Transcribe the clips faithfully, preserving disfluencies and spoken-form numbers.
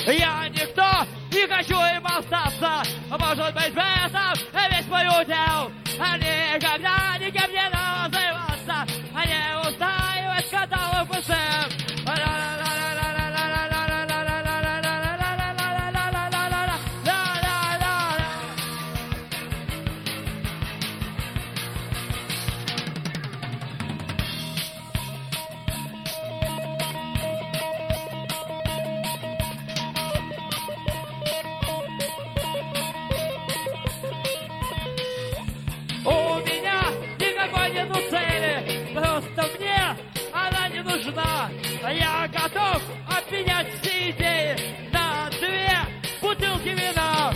Я никто, не хочу им остаться. Может быть, в этом весь мой удел. Никогда никем не называться, а не устраивать скандалов и сцен. Я готов обменять все идеи на две бутылки вина.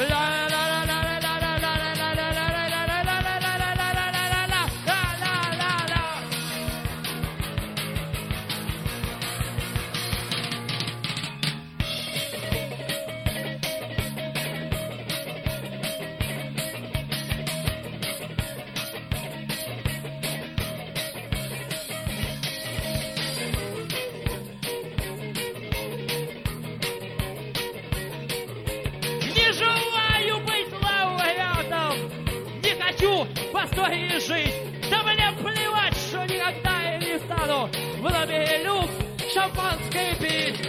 И жить. Да мне плевать, что никогда я не стану в лобби люк шампанское пить.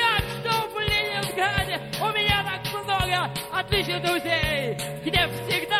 Отличных друзей, где всегда